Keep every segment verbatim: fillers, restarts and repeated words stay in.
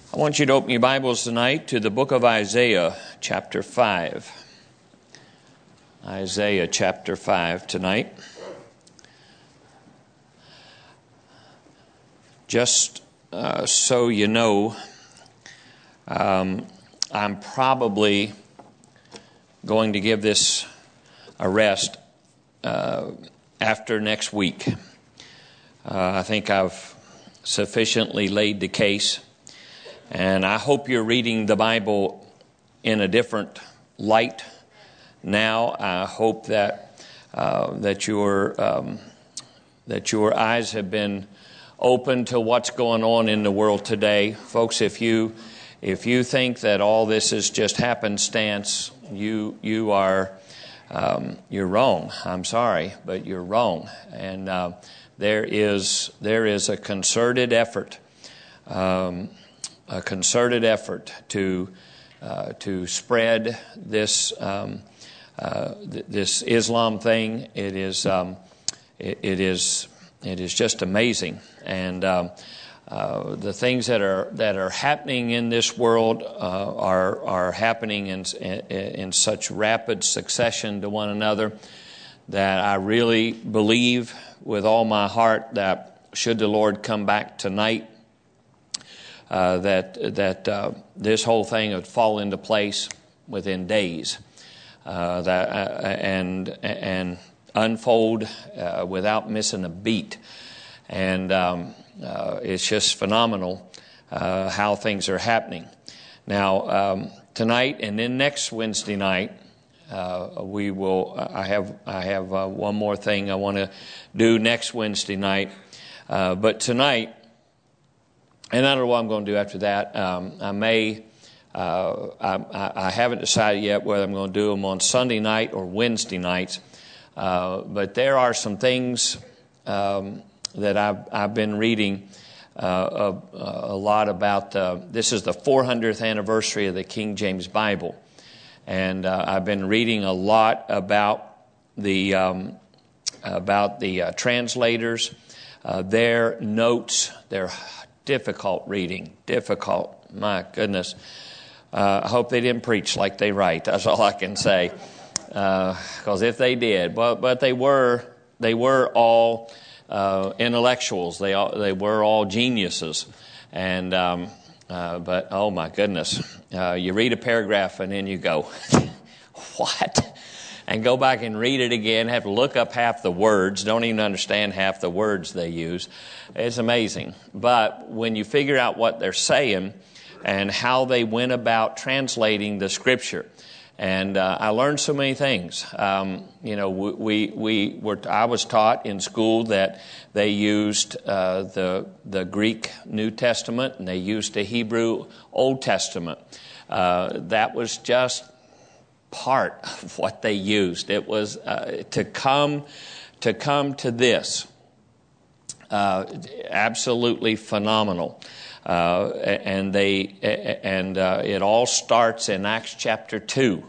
I want you to open your Bibles tonight to the book of Isaiah, chapter five. Isaiah, chapter five tonight. Just uh, so you know, um, I'm probably going to give this a rest uh, after next week. Uh, I think I've sufficiently laid the case. And I hope you're reading the Bible in a different light now. I hope that uh, that your um, that your eyes have been open to what's going on in the world today, folks. If you if you think that all this is just happenstance, you you are um, you're wrong. I'm sorry, but you're wrong. And uh, there is there is a concerted effort. Um, A concerted effort to uh, to spread this um, uh, th- this Islam thing. It is um, it, it is it is just amazing, and um, uh, the things that are that are happening in this world uh, are are happening in in such rapid succession to one another that I really believe with all my heart that should the Lord come back tonight, Uh, that that uh, this whole thing would fall into place within days, uh, that uh, and and unfold uh, without missing a beat, and um, uh, it's just phenomenal uh, how things are happening. Now um, tonight and then next Wednesday night, uh, we will. I have I have uh, one more thing I want to do next Wednesday night, uh, but tonight. And I don't know what I'm going to do after that. Um, I may, uh, I, I haven't decided yet whether I'm going to do them on Sunday night or Wednesday nights. Uh, but there are some things um, that I've, I've been reading uh, a, a lot about. Uh, this is the four hundredth anniversary of the King James Bible. And uh, I've been reading a lot about the, um, about the uh, translators, uh, their notes, their difficult reading, difficult. My goodness. Uh, I hope they didn't preach like they write. That's all I can say. Because uh, if they did, but but they were they were all uh, intellectuals. They all, they were all geniuses. And um, uh, but oh my goodness, uh, you read a paragraph and then you go, what? And go back and read it again, have to look up half the words, don't even understand half the words they use. It's amazing. But when you figure out what they're saying and how they went about translating the Scripture, and uh, I learned so many things. Um, you know, we we were. I was taught in school that they used uh, the the Greek New Testament and they used the Hebrew Old Testament. Uh, that was just part of what they used. It was uh, to come to come to this. Uh, absolutely phenomenal, uh, and they and uh, it all starts in Acts chapter two.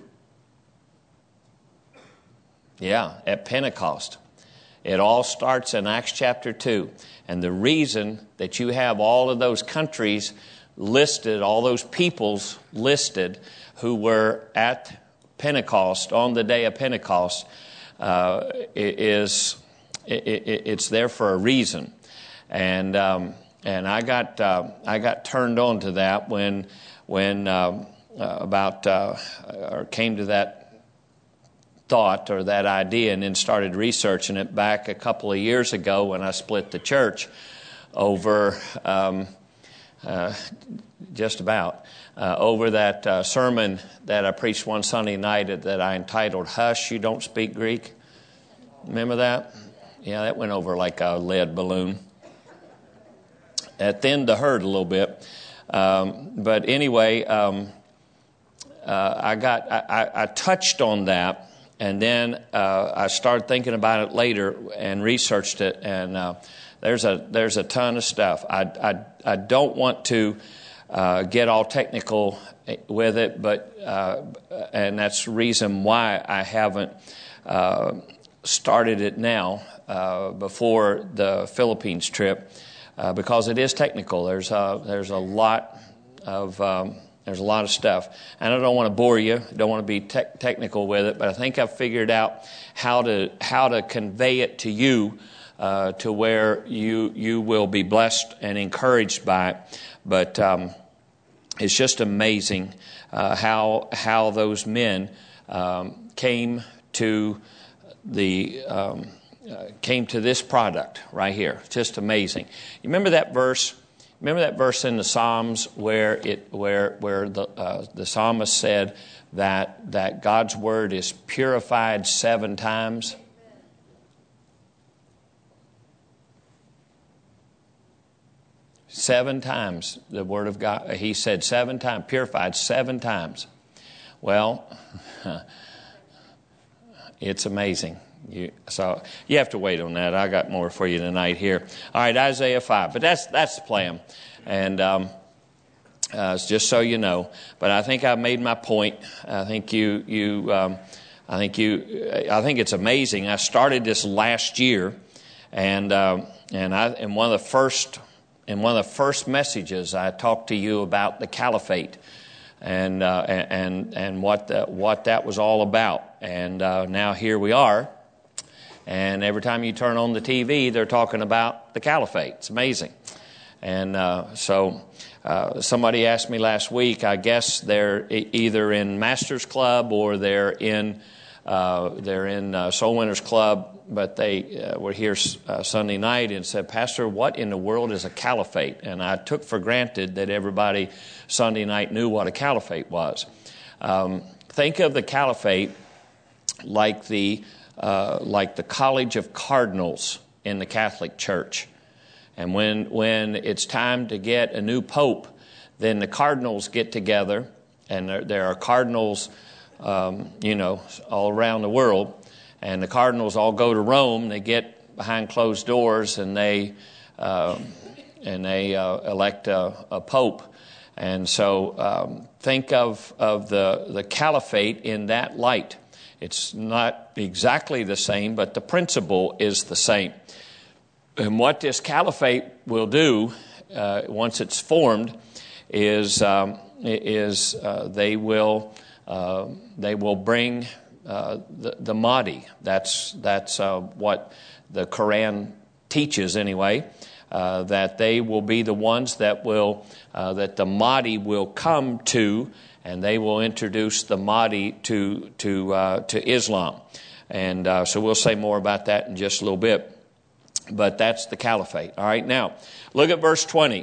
Yeah, at Pentecost, it all starts in Acts chapter two, and the reason that you have all of those countries listed, all those peoples listed, who were at Pentecost on the day of Pentecost, uh, is. It, it, it's there for a reason, and um, and I got uh, I got turned on to that when when um, uh, about uh, or came to that thought or that idea, and then started researching it back a couple of years ago when I split the church over um, uh, just about uh, over that uh, sermon that I preached one Sunday night that I entitled "Hush, You Don't Speak Greek." Remember that? Yeah, that went over like a lead balloon. It thinned the herd a little bit. Um, but anyway, um, uh, I got I, I touched on that, and then uh, I started thinking about it later and researched it. And uh, there's a there's a ton of stuff. I I, I don't want to uh, get all technical with it, but uh, and that's the reason why I haven't uh, started it now. Uh, before the Philippines trip, uh, because it is technical. There's a, there's a lot of um, there's a lot of stuff. And I don't want to bore you, don't want to be te- technical with it, but I think I've figured out how to how to convey it to you uh, to where you you will be blessed and encouraged by it. But um, it's just amazing uh, how how those men um, came to the um, uh, came to this product right here. Just amazing. You remember that verse? Remember that verse in the Psalms where it where where the uh, the psalmist said that that God's word is purified seven times. Seven times the word of God. He said seven times, purified seven times. Well, it's amazing. You, so you have to wait on that. I got more for you tonight here. All right, Isaiah five. But that's that's the plan, and um, uh, just so you know. But I think I've made my point. I think you you um, I think you I think it's amazing. I started this last year, and um, and I in one of the first in one of the first messages I talked to you about the caliphate. And, uh, and and what the, what that was all about, and uh, now here we are. And every time you turn on the T V, they're talking about the caliphate. It's amazing. And uh, so uh, somebody asked me last week. I guess they're e- either in Masters Club or they're in uh, they're in uh, Soul Winners Club. But they uh, were here uh, Sunday night and said, "Pastor, what in the world is a caliphate?" And I took for granted that everybody Sunday night knew what a caliphate was. Um, think of the caliphate like the uh, like the College of Cardinals in the Catholic Church. And when when it's time to get a new pope, then the cardinals get together, and there, there are cardinals, um, you know, all around the world. And the cardinals all go to Rome. They get behind closed doors, and they uh, and they uh, elect a, a pope. And so, um, think of of the the caliphate in that light. It's not exactly the same, but the principle is the same. And what this caliphate will do uh, once it's formed is um, is uh, they will uh, they will bring. Uh, the, the Mahdi. That's that's uh, what the Quran teaches anyway. Uh, that they will be the ones that will uh, that the Mahdi will come to, and they will introduce the Mahdi to to uh, to Islam. And uh, so we'll say more about that in just a little bit. But that's the caliphate. All right, now look at verse twenty.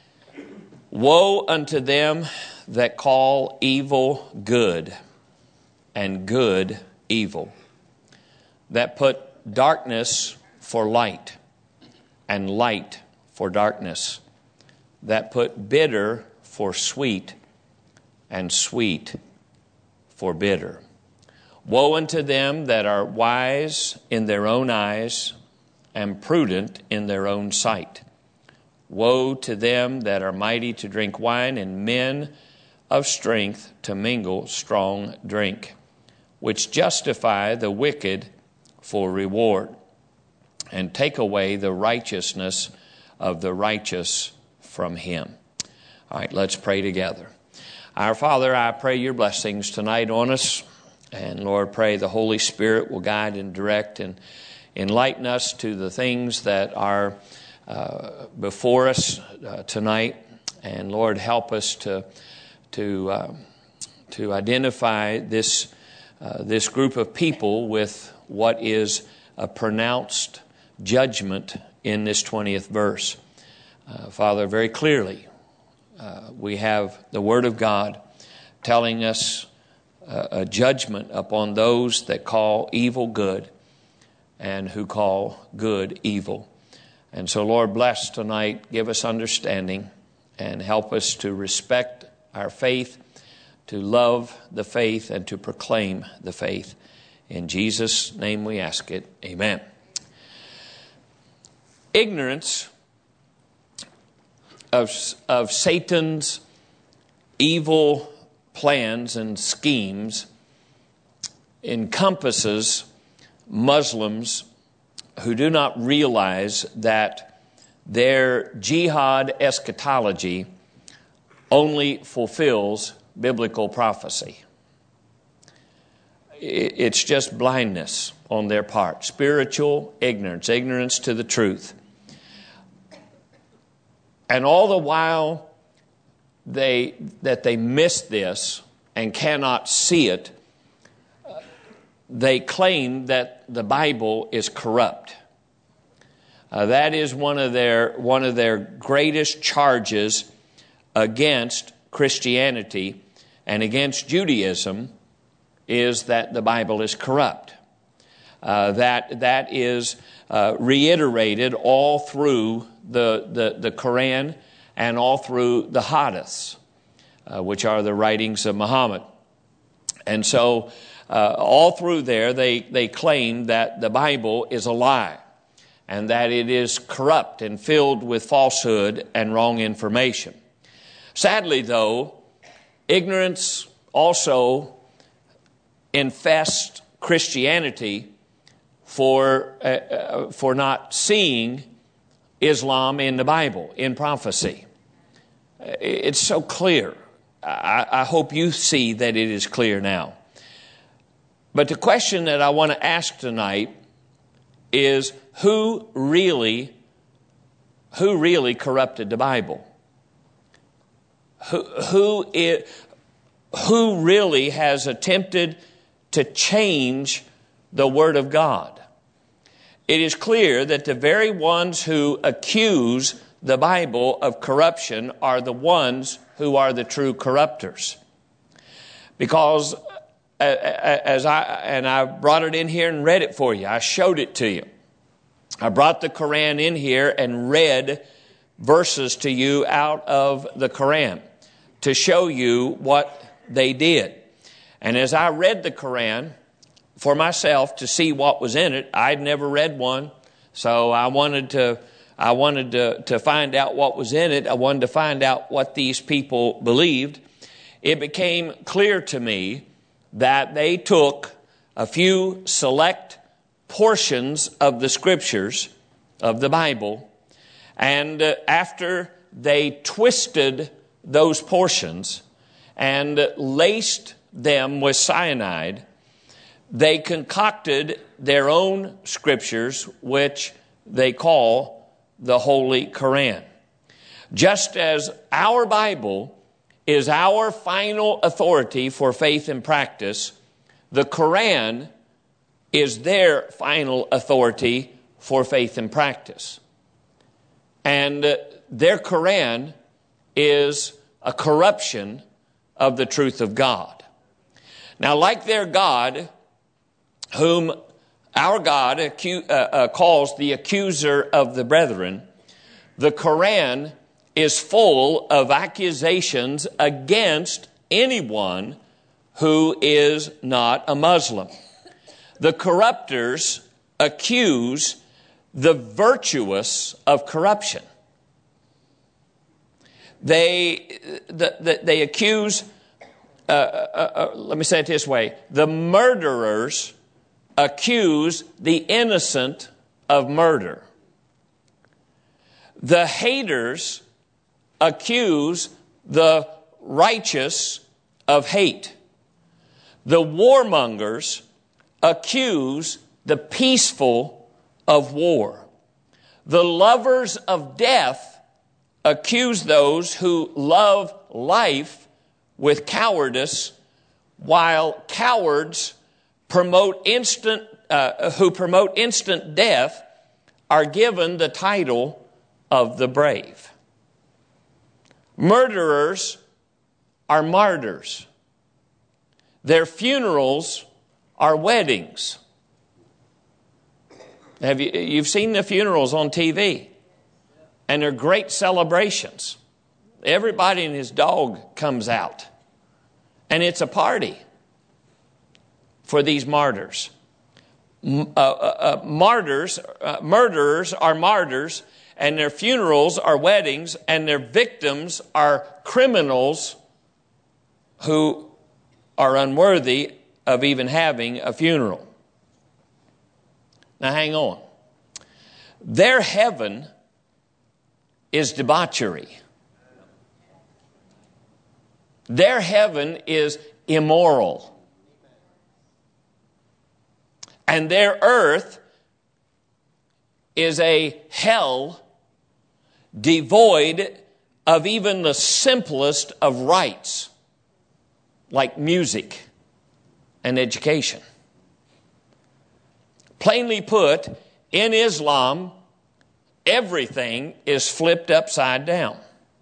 Woe unto them that call evil good, and good evil, that put darkness for light, and light for darkness, that put bitter for sweet, and sweet for bitter. Woe unto them that are wise in their own eyes, and prudent in their own sight. Woe to them that are mighty to drink wine, and men of strength to mingle strong drink, which justify the wicked for reward, and take away the righteousness of the righteous from him. All right, let's pray together. Our Father, I pray your blessings tonight on us. And Lord, pray the Holy Spirit will guide and direct and enlighten us to the things that are uh, before us uh, tonight. And Lord, help us to, to, uh, to identify this Uh, this group of people with what is a pronounced judgment in this twentieth verse. Uh, Father, very clearly, uh, we have the Word of God telling us uh, a judgment upon those that call evil good and who call good evil. And so, Lord, bless tonight, give us understanding, and help us to respect our faith, to love the faith, and to proclaim the faith. In Jesus' name we ask it. Amen. Ignorance of, of Satan's evil plans and schemes encompasses Muslims who do not realize that their jihad eschatology only fulfills biblical prophecy. It's just blindness on their part, spiritual ignorance, ignorance to the truth. And all the while they that they miss this and cannot see it, they claim that the Bible is corrupt. Uh, that is one of their one of their greatest charges against Christianity and against Judaism, is that the Bible is corrupt. Uh, that that is uh, reiterated all through the, the, the Quran and all through the Hadiths, uh, which are the writings of Muhammad. And so uh, all through there they, they claim that the Bible is a lie and that it is corrupt and filled with falsehood and wrong information. Sadly, though, ignorance also infests Christianity for uh, uh, for not seeing Islam in the Bible, in prophecy. It's so clear. I, I hope you see that it is clear now. But the question that I want to ask tonight is, who really, who really corrupted the Bible? Who, who, is, who really has attempted to change the Word of God? It is clear that the very ones who accuse the Bible of corruption are the ones who are the true corruptors. Because as I, and I brought it in here and read it for you. I showed it to you. I brought the Quran in here and read verses to you out of the Quran to show you what they did. And as I read the Quran for myself to see what was in it, I'd never read one, so I wanted to I wanted to, to find out what was in it. I wanted to find out what these people believed. It became clear to me that they took a few select portions of the Scriptures of the Bible, and uh, after they twisted those portions and laced them with cyanide, they concocted their own scriptures, which they call the Holy Quran. Just as our Bible is our final authority for faith and practice, the Quran is their final authority for faith and practice. And uh, their Quran is a corruption of the truth of God. Now, like their God, whom our God acu- uh, uh, calls the accuser of the brethren, the Quran is full of accusations against anyone who is not a Muslim. The corruptors accuse the virtuous of corruption. They, the, the, they accuse, uh, uh, uh, let me say it this way, the murderers accuse the innocent of murder. The haters accuse the righteous of hate. The warmongers accuse the peaceful of war. The lovers of death accuse those who love life with cowardice, while cowards promote instant, uh, who promote instant death are given the title of the brave. Murderers are martyrs. Their funerals are weddings. Have you, you've seen the funerals on T V, and they're great celebrations. Everybody and his dog comes out, and it's a party for these martyrs. Uh, uh, uh, martyrs, uh, murderers are martyrs, and their funerals are weddings, and their victims are criminals who are unworthy of even having a funeral. Now hang on. Their heaven is debauchery. Their heaven is immoral. And their earth is a hell devoid of even the simplest of rights, like music and education. Plainly put, in Islam, everything is flipped upside down.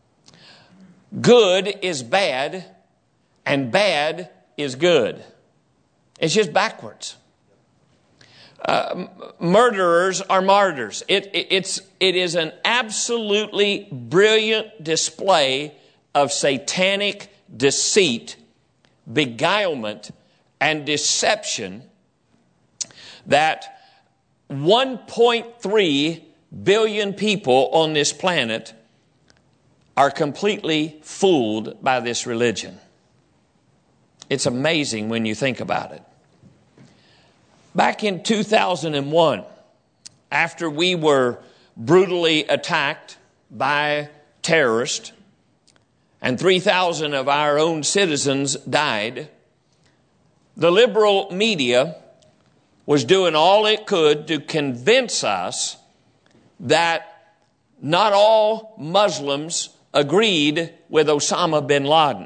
Good is bad, and bad is good. It's just backwards. Uh, murderers are martyrs. It, it, it's, it is an absolutely brilliant display of satanic deceit, beguilement, and deception that one point three billion people on this planet are completely fooled by this religion. It's amazing when you think about it. Back in two thousand one, after we were brutally attacked by terrorists and three thousand of our own citizens died, the liberal media was doing all it could to convince us that not all Muslims agreed with Osama bin Laden.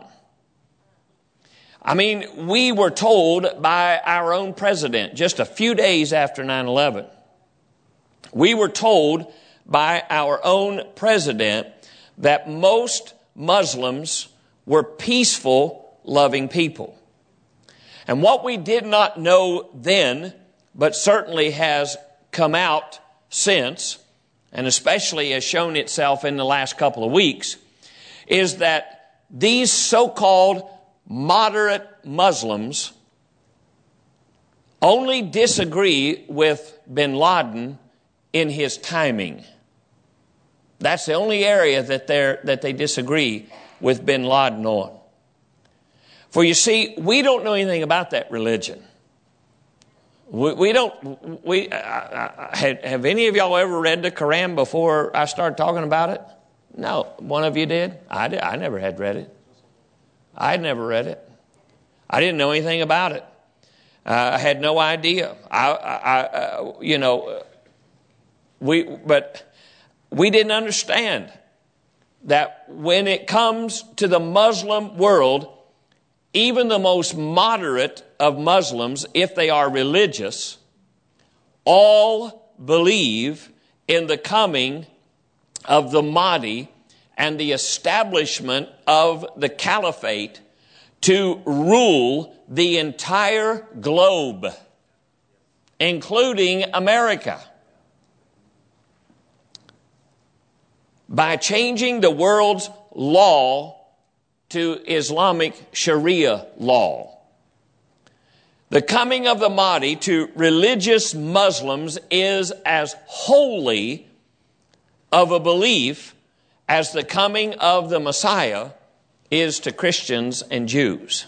I mean, we were told by our own president just a few days after nine eleven. We were told by our own president that most Muslims were peaceful, loving people. And what we did not know then, but certainly has come out since, and especially has shown itself in the last couple of weeks, is that these so-called moderate Muslims only disagree with bin Laden in his timing. That's the only area that they're, that they disagree with bin Laden on. For you see, we don't know anything about that religion. We, we don't, we, uh, uh, have, have any of y'all ever read the Quran before I started talking about it? No. One of you did? I did. I never had read it. I had never read it. I didn't know anything about it. Uh, I had no idea. I, I, I, you know, we, but we didn't understand that when it comes to the Muslim world, even the most moderate of Muslims, if they are religious, all believe in the coming of the Mahdi and the establishment of the caliphate to rule the entire globe, including America. By changing the world's law to Islamic Sharia law. The coming of the Mahdi to religious Muslims is as holy of a belief as the coming of the Messiah is to Christians and Jews.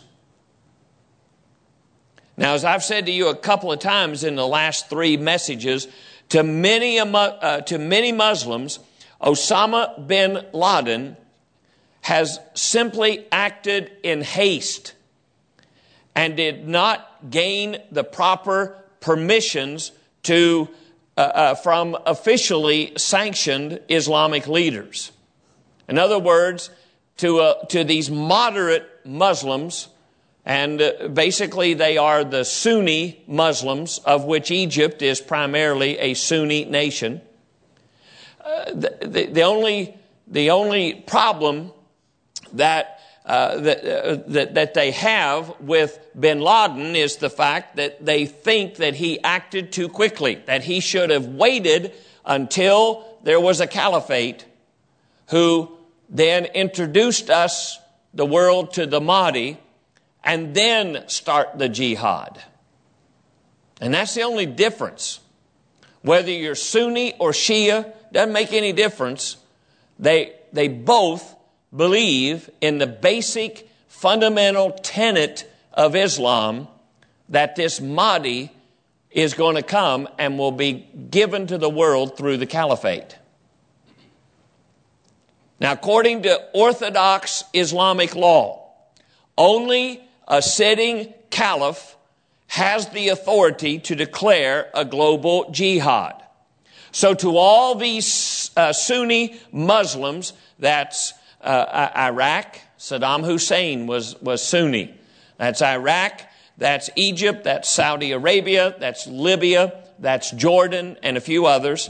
Now, as I've said to you a couple of times in the last three messages, to many, uh, to many Muslims, Osama bin Laden has simply acted in haste and did not gain the proper permissions to uh, uh, from officially sanctioned Islamic leaders. In other words, to uh, to these moderate Muslims, and uh, basically they are the Sunni Muslims, of which Egypt is primarily a Sunni nation. Uh, the, the, the only the only problem that uh, that, uh, that that they have with bin Laden is the fact that they think that he acted too quickly, that he should have waited until there was a caliphate who then introduced us, the world, to the Mahdi, and then start the jihad. And that's the only difference. Whether you're Sunni or Shia, doesn't make any difference. They, they both believe in the basic fundamental tenet of Islam that this Mahdi is going to come and will be given to the world through the caliphate. Now, according to Orthodox Islamic law, Only a sitting caliph has the authority to declare a global jihad. So to all these uh, Sunni Muslims, that's uh, Iraq, Saddam Hussein was, was Sunni. That's Iraq, that's Egypt, that's Saudi Arabia, that's Libya, that's Jordan, and a few others.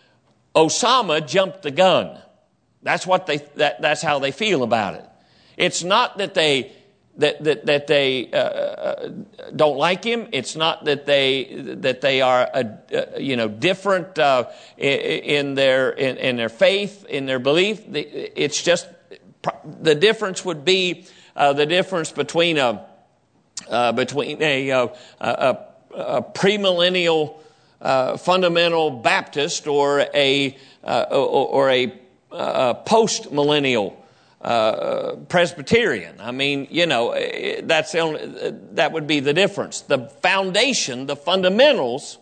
Osama jumped the gun. That's what they. That, that's how they feel about it. It's not that they that that, that they uh, don't like him. It's not that they that they are uh, uh, you know different uh, in their in, in their faith, in their belief. It's just the difference would be uh, the difference between a uh, between a, a, a, a premillennial uh, fundamental Baptist or a uh, or, or a uh, post-millennial uh, Presbyterian. I mean, you know, that's the only, that would be the difference. The foundation, the fundamentals,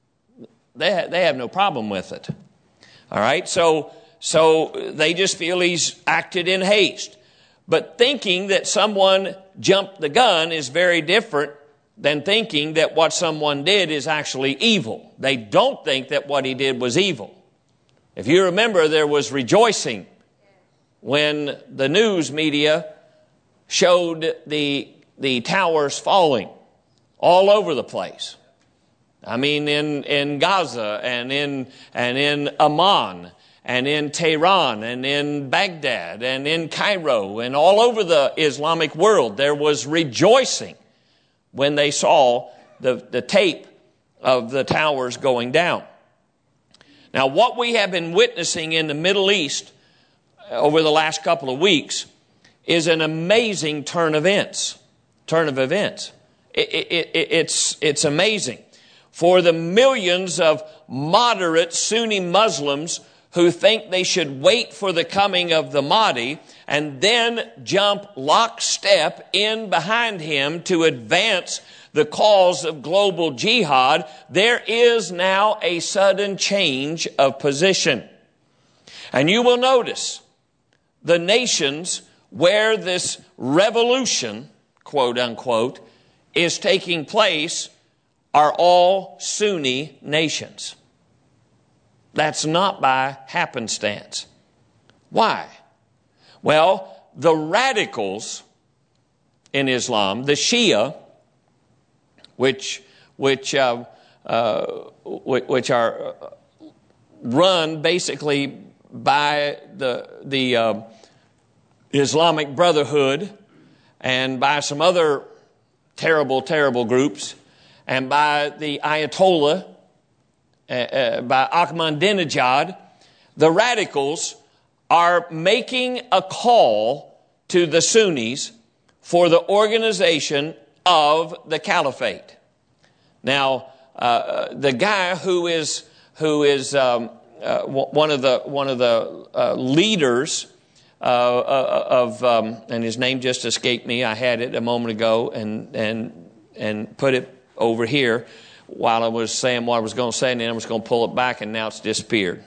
they ha- they have no problem with it. All right, so so they just feel he's acted in haste. But thinking that someone jumped the gun is very different than thinking that what someone did is actually evil. They don't think that what he did was evil. If you remember, there was rejoicing when the news media showed the, the towers falling all over the place. I mean, in, in Gaza and in, and in Amman and in Tehran and in Baghdad and in Cairo and all over the Islamic world, there was rejoicing when they saw the, the tape of the towers going down. Now, what we have been witnessing in the Middle East over the last couple of weeks is an amazing turn of events. Turn of events. It, it, it, it's, it's amazing. For the millions of moderate Sunni Muslims who think they should wait for the coming of the Mahdi and then jump lockstep in behind him to advance the cause of global jihad, there is now a sudden change of position. And you will notice the nations where this revolution, quote unquote, is taking place are all Sunni nations. That's not by happenstance. Why? Well, the radicals in Islam, the Shia, which which uh, uh, which are run basically by the the uh, Islamic Brotherhood and by some other terrible, terrible groups, and by the Ayatollah, uh, uh, by Ahmadinejad, the radicals are making a call to the Sunnis for the organization of the caliphate. Now, uh, the guy who is who is um, uh, one of the one of the uh, leaders uh, of, um, and his name just escaped me. I had it a moment ago and and and put it over here while I was saying what I was going to say, and then I was going to pull it back, and now it's disappeared.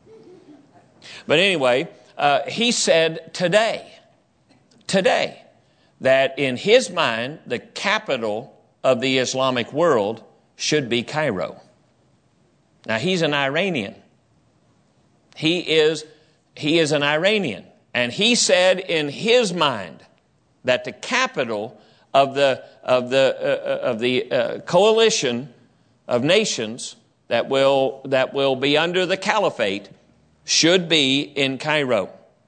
But anyway, uh, he said today, today. that in his mind, the capital of the Islamic world should be Cairo. Now, he's an Iranian. He is, he is an Iranian. And he said in his mind that the capital of the, of the, uh, of the uh, coalition of nations that will, that will be under the caliphate should be in Cairo.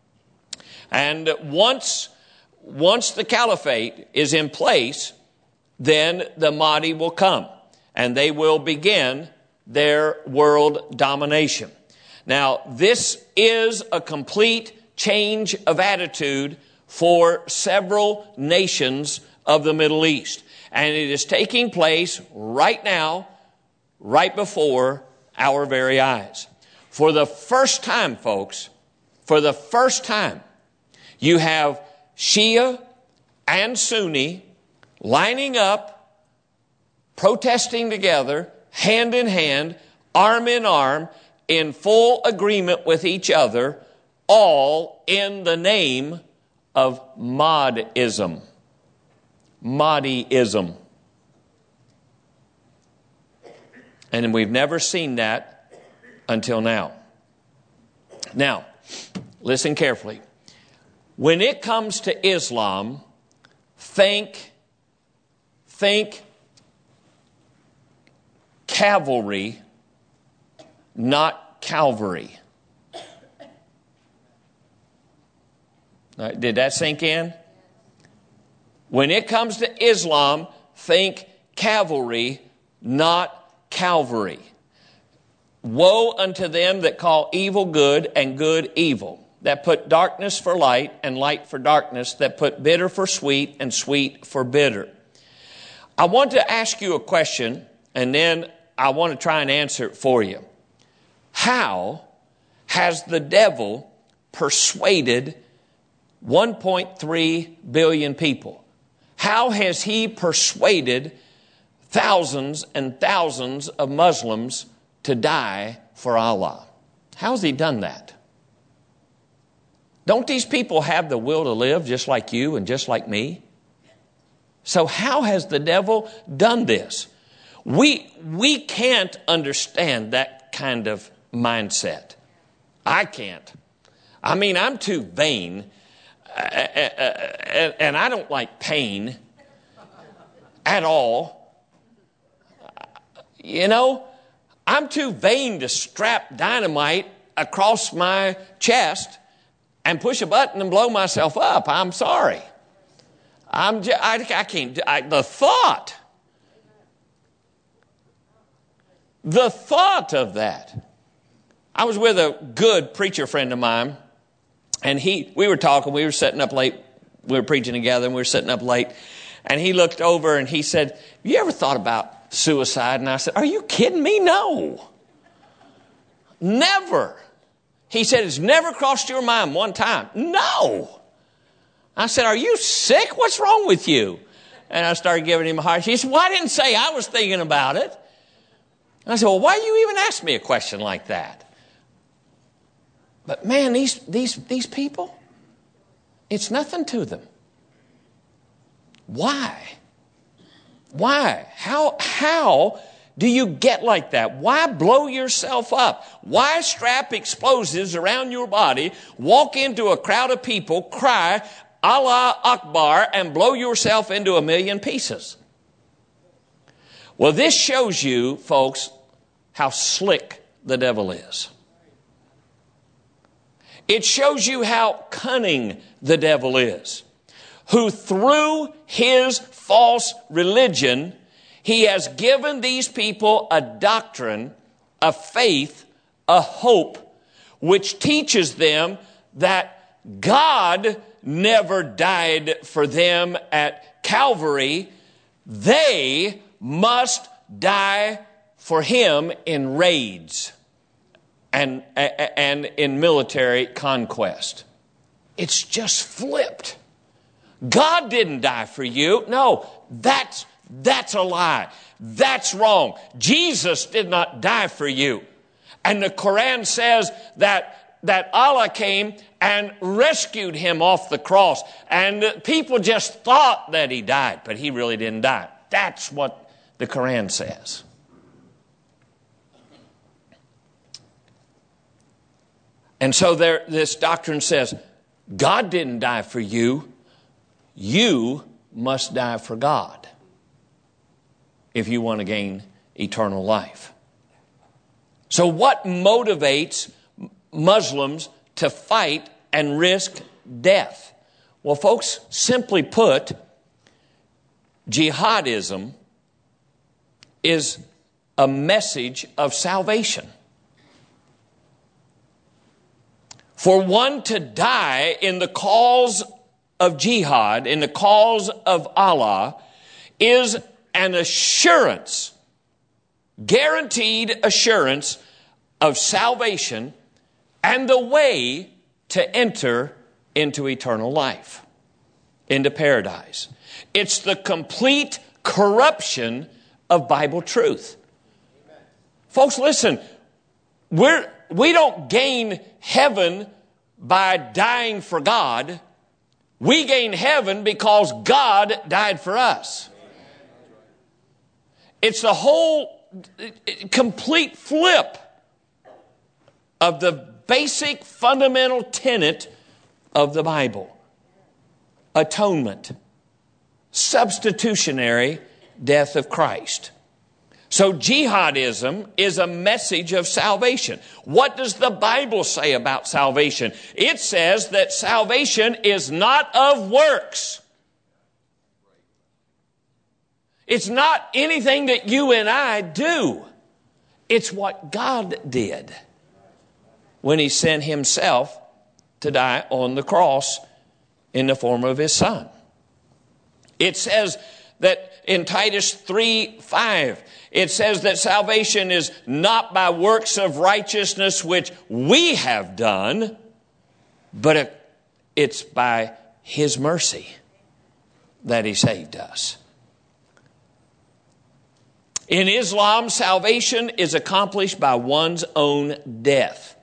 And once Once the caliphate is in place, then the Mahdi will come and they will begin their world domination. Now, this is a complete change of attitude for several nations of the Middle East. And it is taking place right now, right before our very eyes. For the first time, folks, for the first time, you have Shia and Sunni lining up, protesting together, hand in hand, arm in arm, in full agreement with each other, all in the name of Mahdism. Mahdiism. And we've never seen that until now. Now, listen carefully. When it comes to Islam, think, think cavalry, not Calvary. All right, did that sink in? When it comes to Islam, think cavalry, not Calvary. Woe unto them that call evil good and good evil, that put darkness for light and light for darkness, that put bitter for sweet and sweet for bitter. I want to ask you a question, and then I want to try and answer it for you. How has the devil persuaded one point three billion people? How has he persuaded thousands and thousands of Muslims to die for Allah? How has he done that? Don't these people have the will to live just like you and just like me? So how has the devil done this? We, we can't understand that kind of mindset. I can't. I mean, I'm too vain, uh, uh, and I don't like pain at all. You know, I'm too vain to strap dynamite across my chest and push a button and blow myself up. I'm sorry. I'm just, I, I can't. I, the thought, the thought of that. I was with a good preacher friend of mine, and he, we were talking. We were sitting up late. We were preaching together, and we were sitting up late. And he looked over and he said, "You ever thought about suicide?" And I said, "Are you kidding me? No. Never." He said, "It's never crossed your mind one time." No. I said, "Are you sick? What's wrong with you?" And I started giving him a hard time. He said, "Well, I didn't say I was thinking about it." And I said, "Well, why do you even ask me a question like that?" But man, these, these, these people, it's nothing to them. Why? Why? How, how do you get like that? Why blow yourself up? Why strap explosives around your body, walk into a crowd of people, cry, Allah Akbar, and blow yourself into a million pieces? Well, this shows you, folks, how slick the devil is. It shows you how cunning the devil is, who through his false religion, he has given these people a doctrine, a faith, a hope, which teaches them that God never died for them at Calvary. They must die for him in raids and, and in military conquest. It's just flipped. God didn't die for you. No, that's, that's a lie. That's wrong. Jesus did not die for you. And the Quran says that, that Allah came and rescued him off the cross. And people just thought that he died, but he really didn't die. That's what the Quran says. And so there, this doctrine says, God didn't die for you. You must die for God if you want to gain eternal life. So what motivates Muslims to fight and risk death? Well, folks, simply put, jihadism is a message of salvation. For one to die in the cause of jihad, in the cause of Allah, is an assurance, guaranteed assurance of salvation and the way to enter into eternal life, into paradise. It's the complete corruption of Bible truth. Amen. Folks, listen, we're, we don't gain heaven by dying for God. We gain heaven because God died for us. It's the whole complete flip of the basic fundamental tenet of the Bible. Atonement. Substitutionary death of Christ. So jihadism is a message of salvation. What does the Bible say about salvation? It says that salvation is not of works. It's not anything that you and I do. It's what God did when He sent Himself to die on the cross in the form of His Son. It says that in Titus three five, it says that salvation is not by works of righteousness which we have done, but it's by His mercy that He saved us. In Islam, salvation is accomplished by one's own death.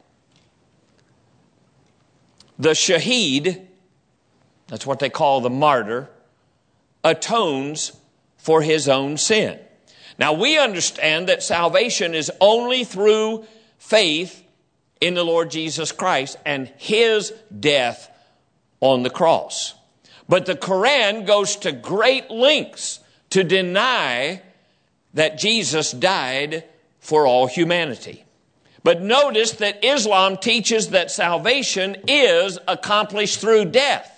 The shaheed, that's what they call the martyr, atones for his own sin. Now we understand that salvation is only through faith in the Lord Jesus Christ and His death on the cross. But the Quran goes to great lengths to deny that Jesus died for all humanity. But notice that Islam teaches that salvation is accomplished through death.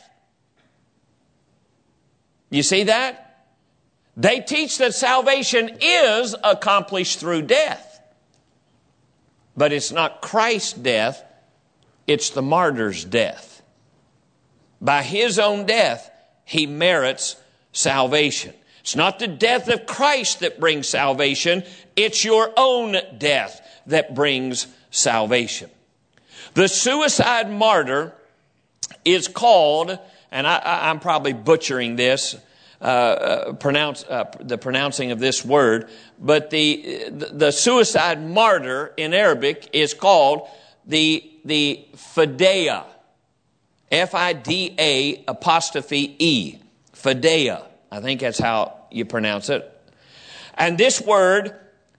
You see that? They teach that salvation is accomplished through death. But it's not Christ's death, it's the martyr's death. By His own death, He merits salvation. It's not the death of Christ that brings salvation, it's your own death that brings salvation. The suicide martyr is called, and I, I, I'm probably butchering this, uh, uh, pronounce uh, the pronouncing of this word, but the, the the suicide martyr in Arabic is called the the fidaya, F I D A apostrophe E, fidaya. I think that's how you pronounce it. And this word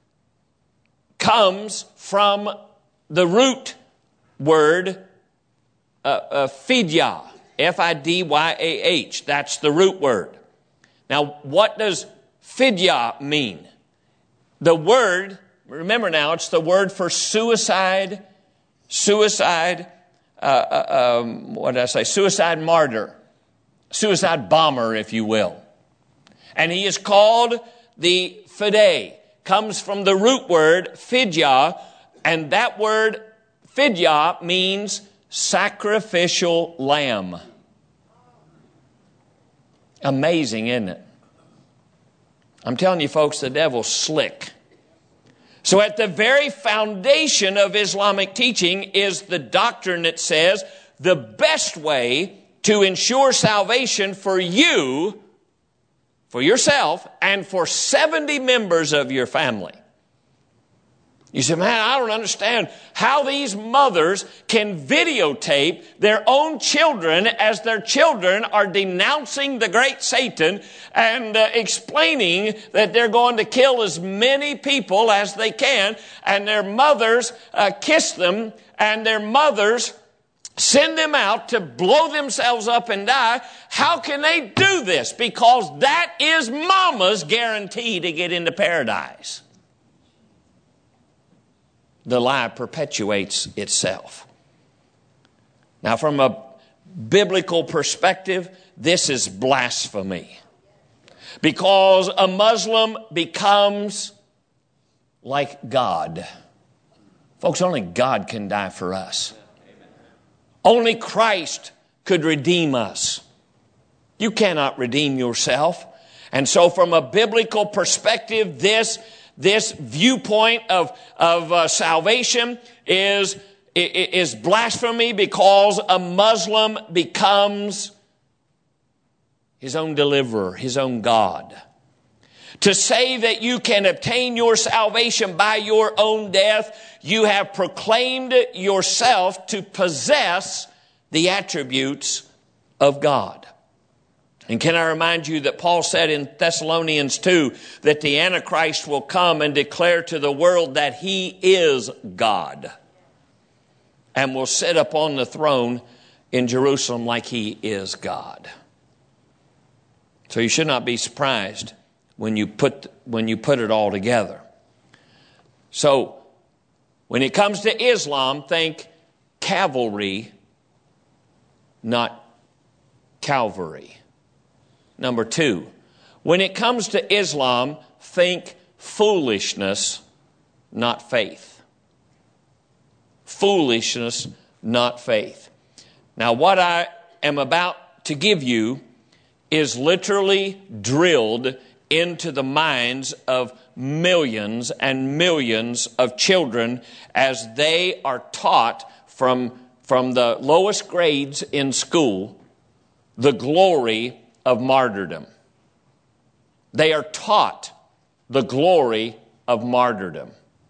comes from the root word uh, uh, fidya, F I D Y A H. That's the root word. Now, what does fidya mean? The word, remember now, it's the word for suicide, suicide, uh, uh, um, what did I say? Suicide martyr, suicide bomber, if you will. And he is called the fideh. Comes from the root word fidya, and that word fidya means sacrificial lamb. Amazing, isn't it? I'm telling you folks, the devil's slick. So at the very foundation of Islamic teaching is the doctrine that says the best way to ensure salvation for you, for yourself, and for seventy members of your family. You say, man, I don't understand how these mothers can videotape their own children as their children are denouncing the great Satan and uh, explaining that they're going to kill as many people as they can, and their mothers uh, kiss them, and their mothers send them out to blow themselves up and die. How can they do this? Because that is mama's guarantee to get into paradise. The lie perpetuates itself. Now, from a biblical perspective, this is blasphemy. Because a Muslim becomes like God. Folks, only God can die for us. Only Christ could redeem us. You cannot redeem yourself. And so from a biblical perspective, this, this viewpoint of, of uh, salvation is, is blasphemy, because a Muslim becomes his own deliverer, his own God. To say that you can obtain your salvation by your own death, you have proclaimed yourself to possess the attributes of God. And can I remind you that Paul said in Thessalonians two that the Antichrist will come and declare to the world that he is God and will sit upon the throne in Jerusalem like he is God. So you should not be surprised when you put when you put it all together. So when it comes to Islam, think cavalry, not Calvary. Number two, when it comes to Islam, think foolishness, not faith. Foolishness, not faith. Now, what I am about to give you is literally drilled into the minds of millions and millions of children as they are taught from, from the lowest grades in school the glory of martyrdom. They are taught the glory of martyrdom.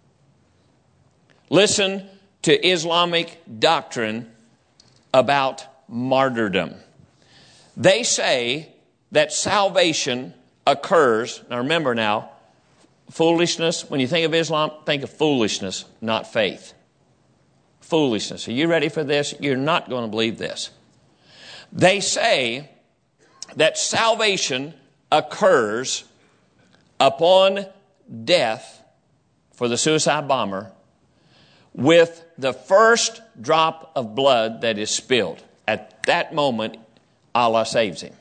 Listen to Islamic doctrine about martyrdom. They say that salvation occurs, now remember now, foolishness, when you think of Islam, think of foolishness, not faith. Foolishness. Are you ready for this? You're not going to believe this. They say that salvation occurs upon death for the suicide bomber with the first drop of blood that is spilled. At that moment, Allah saves him.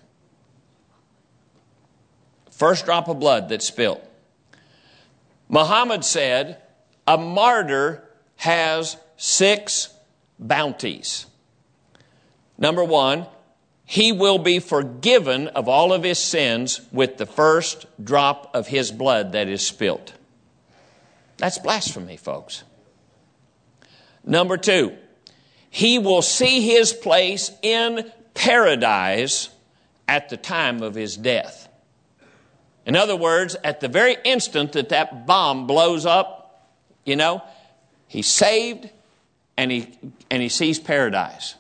First drop of blood that's spilled. Muhammad said, a martyr has six bounties. Number one, he will be forgiven of all of his sins with the first drop of his blood that is spilt. That's blasphemy, folks. Number two, he will see his place in paradise at the time of his death. In other words, at the very instant that that bomb blows up, you know, he's saved and he, and he sees paradise.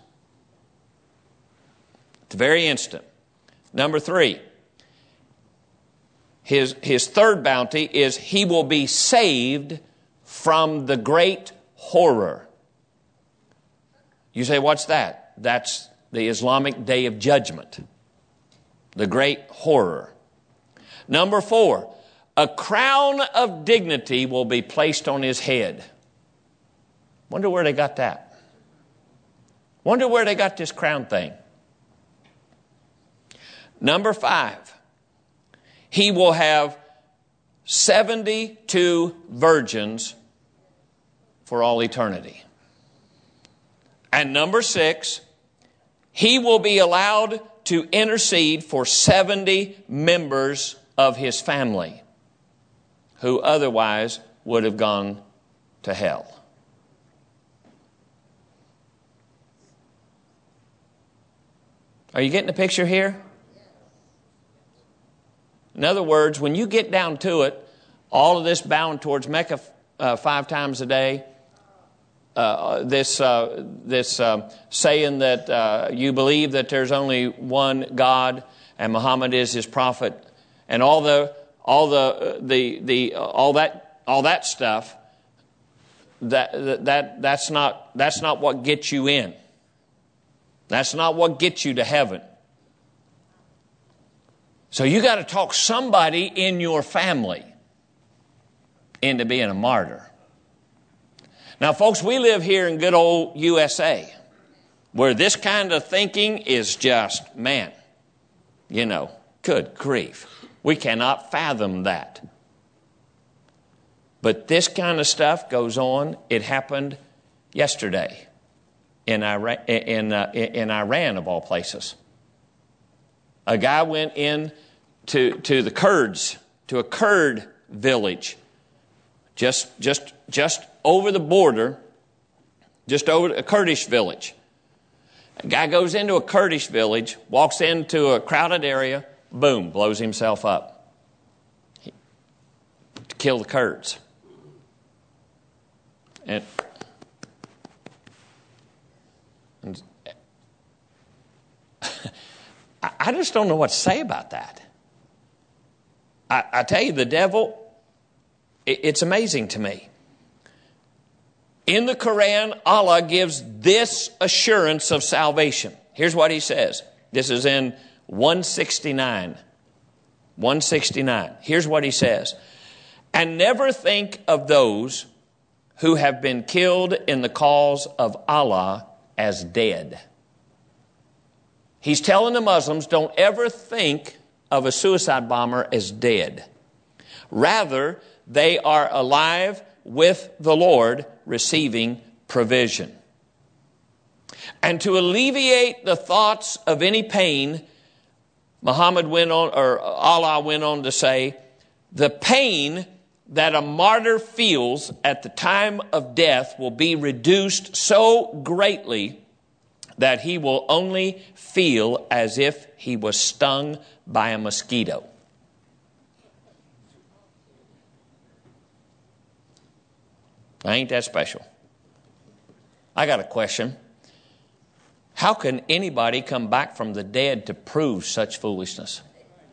The very instant. Number three, his, his third bounty is he will be saved from the great horror. You say, what's that? That's the Islamic Day of Judgment. The great horror. Number four, a crown of dignity will be placed on his head. Wonder where they got that. Wonder where they got this crown thing. Number five, he will have seventy-two virgins for all eternity. And number six, he will be allowed to intercede for seventy members of his family who otherwise would have gone to hell. Are you getting the picture here? In other words, when you get down to it, all of this bound towards Mecca uh, five times a day, uh, this uh, this uh, saying that uh, you believe that there's only one God and Muhammad is his prophet, and all the all the the the uh, all that all that stuff, that that that's not that's not what gets you in. That's not what gets you to heaven. So you got to talk somebody in your family into being a martyr. Now, folks, we live here in good old U S A, where this kind of thinking is just, man, you know, good grief. We cannot fathom that. But this kind of stuff goes on. It happened yesterday in Iran, in, uh, in Iran of all places. A guy went in to, to the Kurds, to a Kurd village, just, just, just over the border, just over a Kurdish village. A guy goes into a Kurdish village, walks into a crowded area, boom, blows himself up he, to kill the Kurds. And, and I, I just don't know what to say about that. I, I tell you, the devil, it, it's amazing to me. In the Quran, Allah gives this assurance of salvation. Here's what He says. This is in one sixty-nine. one sixty-nine. Here's what He says. And never think of those who have been killed in the cause of Allah as dead. He's telling the Muslims, don't ever think of a suicide bomber as dead. Rather, they are alive with the Lord, receiving provision. And to alleviate the thoughts of any pain, Muhammad went on, or Allah went on to say, the pain that a martyr feels at the time of death will be reduced so greatly that he will only feel as if he was stung by a mosquito. Ain't that special? I got a question. How can anybody come back from the dead to prove such foolishness?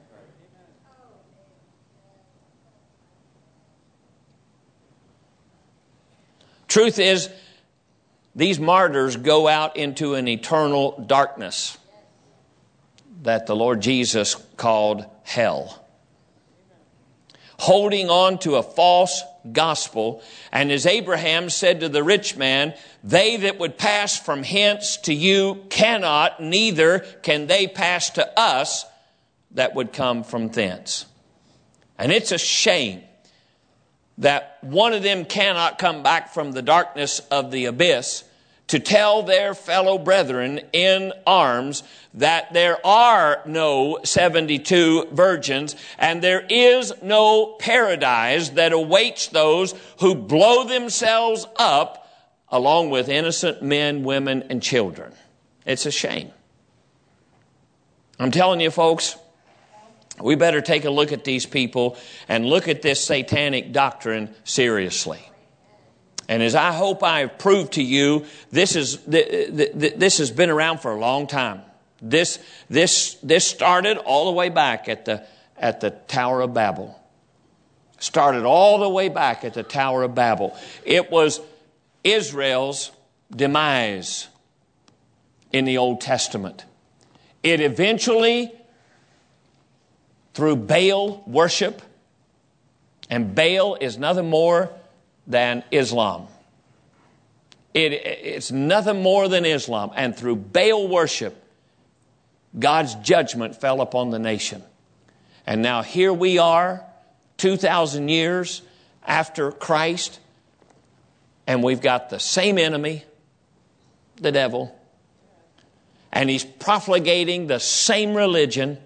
Truth is, these martyrs go out into an eternal darkness that the Lord Jesus called hell, holding on to a false gospel. And as Abraham said to the rich man, they that would pass from hence to you cannot, neither can they pass to us that would come from thence. And it's a shame that one of them cannot come back from the darkness of the abyss to tell their fellow brethren in arms that there are no seventy-two virgins and there is no paradise that awaits those who blow themselves up along with innocent men, women, and children. It's a shame. I'm telling you, folks, we better take a look at these people and look at this satanic doctrine seriously. And as I hope I have proved to you, this is this has been around for a long time. This this this started all the way back at the at the Tower of Babel. Started all the way back at the Tower of Babel. It was Israel's demise in the Old Testament. It eventually, through Baal worship, and Baal is nothing more than Islam. It, it's nothing more than Islam. And through Baal worship, God's judgment fell upon the nation. And now here we are, two thousand years after Christ, and we've got the same enemy, the devil, and he's profligating the same religion,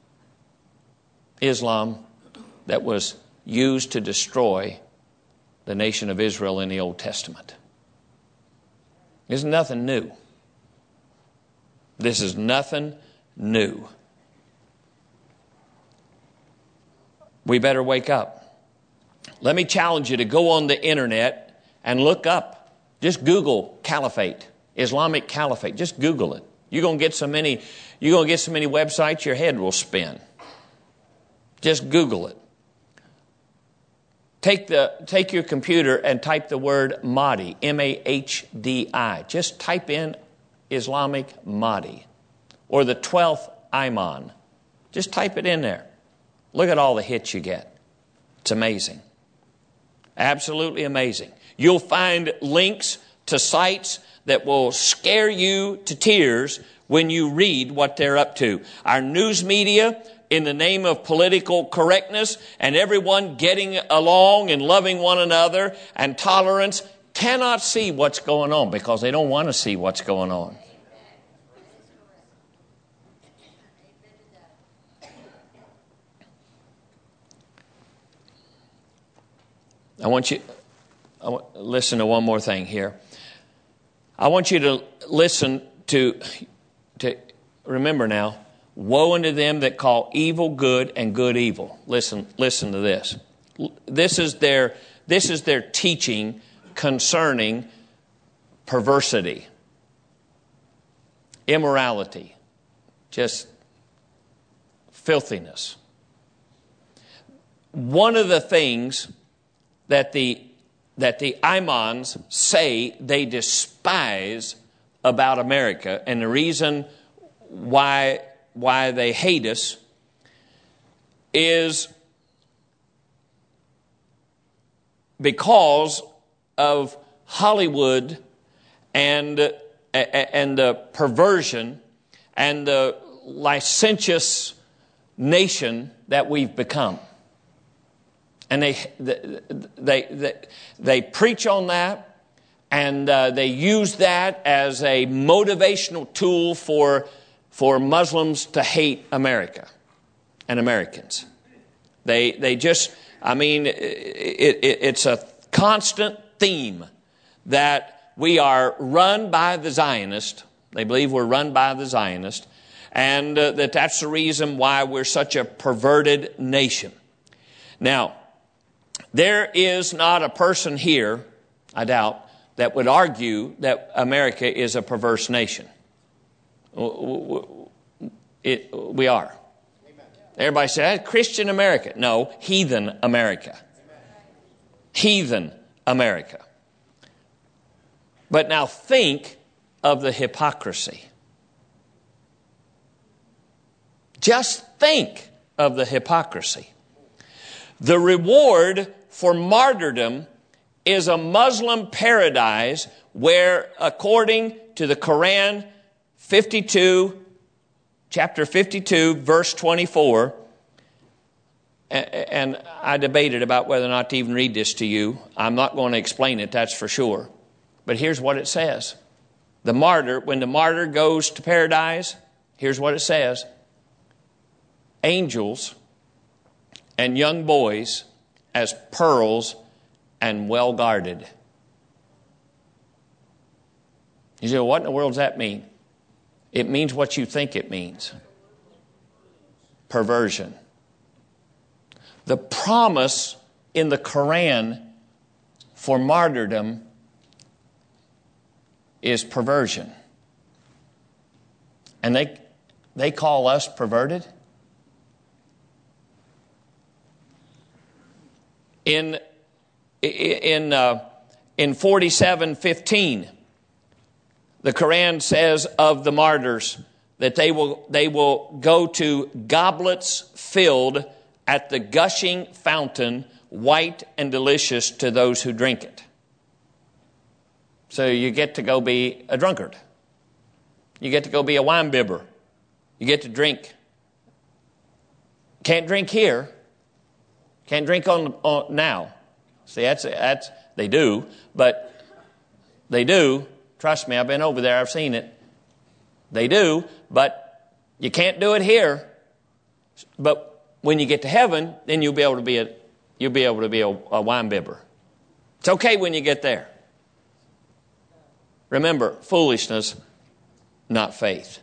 Islam, that was used to destroy the nation of Israel in the Old Testament. There's nothing new. This is nothing new. We better wake up. Let me challenge you to go on the internet and look up. Just Google caliphate, Islamic caliphate. Just Google it. You're gonna get so many. You're gonna get so many websites, your head will spin. Just Google it. Take the take your computer and type the word Mahdi, M A H D I. Just type in Islamic Mahdi or the twelfth Imam. Just type it in there. Look at all the hits you get. It's amazing. Absolutely amazing. You'll find links to sites that will scare you to tears when you read what they're up to. Our news media, in the name of political correctness and everyone getting along and loving one another and tolerance, cannot see what's going on because they don't want to see what's going on. I want you I want, listen to one more thing here. I want you to listen to, to remember now, woe unto them that call evil good and good evil. Listen, listen to this. This is their, this is their teaching concerning perversity, immorality, just filthiness. One of the things that the that the Imams say they despise about America, and the reason why why they hate us, is because of Hollywood and and the perversion and the licentious nation that we've become. And they they they, they preach on that, and uh, they use that as a motivational tool for for Muslims to hate America and Americans. They they just, I mean, it, it, it's a constant theme that we are run by the Zionist. They believe we're run by the Zionist, and uh, that that's the reason why we're such a perverted nation. Now, there is not a person here, I doubt, that would argue that America is a perverse nation. It, we are. Everybody says, Christian America. No, heathen America. Heathen America. But now think of the hypocrisy. Just think of the hypocrisy. The reward for martyrdom is a Muslim paradise where, according to the Quran, fifty-two, chapter fifty-two, verse twenty-four, and I debated about whether or not to even read this to you. I'm not going to explain it, that's for sure. But here's what it says. The martyr, when the martyr goes to paradise, here's what it says. Angels and young boys as pearls and well guarded. You say, well, what in the world does that mean? It means what you think it means. Perversion. The promise in the Quran for martyrdom is perversion. And they they call us perverted. In in uh, in forty-seven fifteen, the Quran says of the martyrs that they will they will go to goblets filled at the gushing fountain, white and delicious to those who drink it. So you get to go be a drunkard. You get to go be a wine bibber. You get to drink. Can't drink here. Can't drink on, on now. See, that's that's they do, but they do. Trust me, I've been over there. I've seen it. They do, but you can't do it here. But when you get to heaven, then you'll be able to be a you'll be able to be a, a wine bibber. It's okay when you get there. Remember, foolishness, not faith.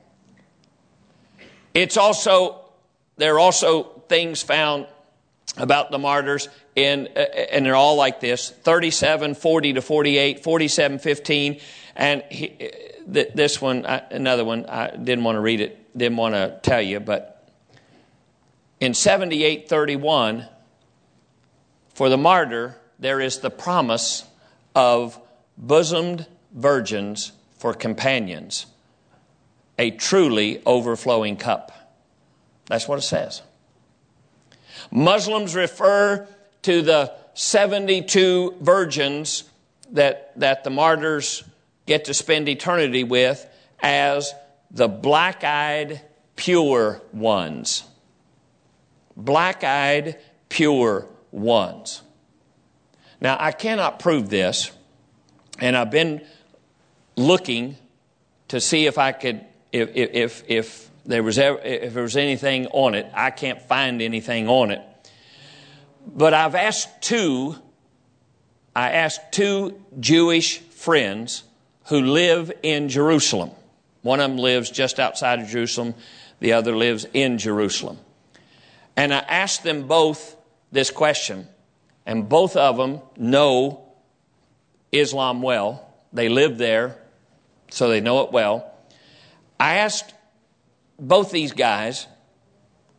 It's also there are also things found about the martyrs in uh, and they're all like this: thirty-seven, forty to forty-eight, forty-seven, fifteen, and he, th- this one, I, another one. I didn't want to read it, didn't want to tell you, but in seventy-eight thirty-one, for the martyr there is the promise of bosomed virgins for companions, a truly overflowing cup. That's what it says. Muslims refer to the seventy-two virgins that, that the martyrs get to spend eternity with as the black-eyed, pure ones. Black-eyed, pure ones. Now, I cannot prove this, and I've been looking to see if I could, if if if there was ever, if there was anything on it. I can't find anything on it. But I've asked two, I asked two Jewish friends who live in Jerusalem. One of them lives just outside of Jerusalem. The other lives in Jerusalem. And I asked them both this question. And both of them know Islam well. They live there, so they know it well. I asked both these guys,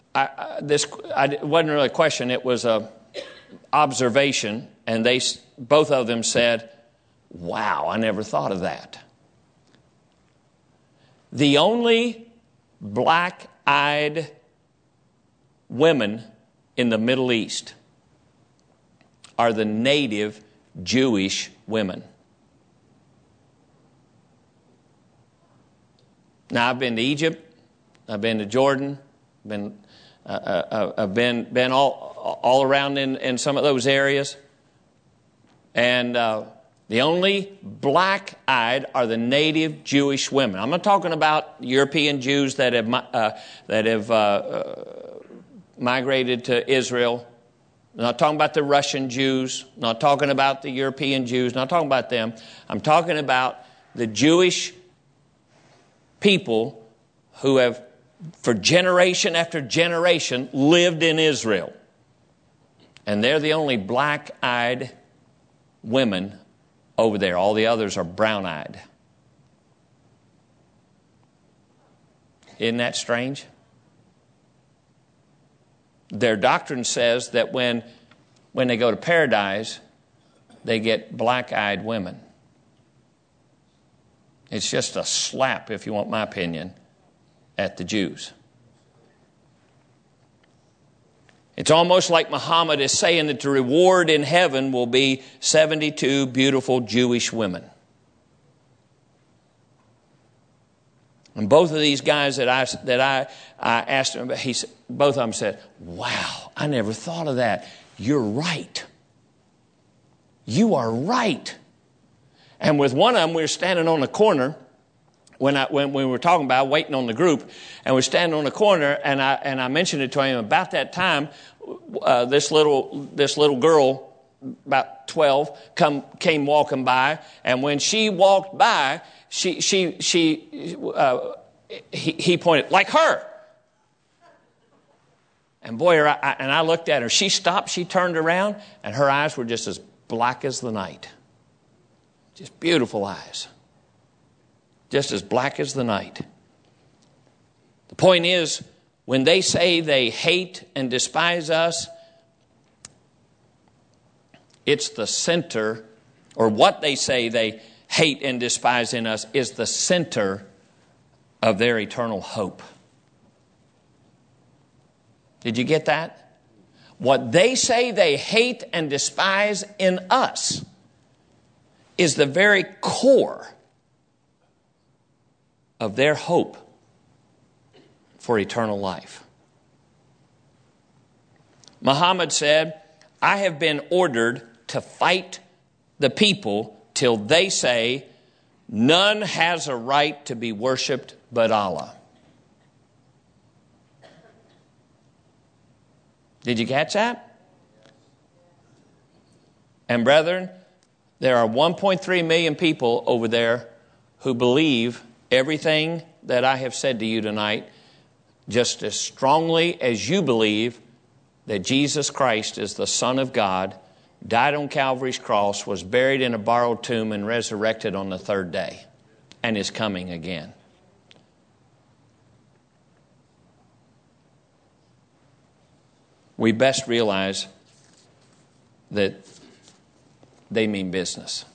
I, I, this I, it wasn't really a question. It was a observation, and they both of them said, "Wow, I never thought of that." The only black-eyed women in the Middle East are the native Jewish women. Now, I've been to Egypt, I've been to Jordan, been uh, uh, I've been been all all around in, in some of those areas, and uh, the only black-eyed are the native Jewish women. I'm not talking about European Jews that have uh, that have uh, uh, migrated to Israel. I'm not talking about the Russian Jews. I'm not talking about the European Jews. I'm not talking about them. I'm talking about the Jewish people who have, for generation after generation, lived in Israel. And they're the only black-eyed women over there. All the others are brown-eyed. Isn't that strange? Their doctrine says that when, when they go to paradise, they get black-eyed women. It's just a slap, if you want my opinion, at the Jews. It's almost like Muhammad is saying that the reward in heaven will be seventy-two beautiful Jewish women. And both of these guys that I that I, I asked him about, he said, both of them said, "Wow, I never thought of that. You're right. You are right." And with one of them, we were standing on the corner when I when we were talking about waiting on the group, and we're standing on the corner, and I and I mentioned it to him. About that time, uh, this little this little girl, about twelve, come came walking by, and when she walked by, she she she uh, he, he pointed like her. And boy, I, I, and I looked at her. She stopped. She turned around, and her eyes were just as black as the night. Just beautiful eyes. Just as black as the night. The point is, when they say they hate and despise us, it's the center, or what they say they hate and despise in us is the center of their eternal hope. Did you get that? What they say they hate and despise in us is the very core of their hope for eternal life. Muhammad said, "I have been ordered to fight the people till they say, 'None has a right to be worshipped but Allah.'" Did you catch that? And brethren, there are one point three million people over there who believe everything that I have said to you tonight just as strongly as you believe that Jesus Christ is the Son of God, died on Calvary's cross, was buried in a borrowed tomb, and resurrected on the third day, and is coming again. We best realize that they mean business.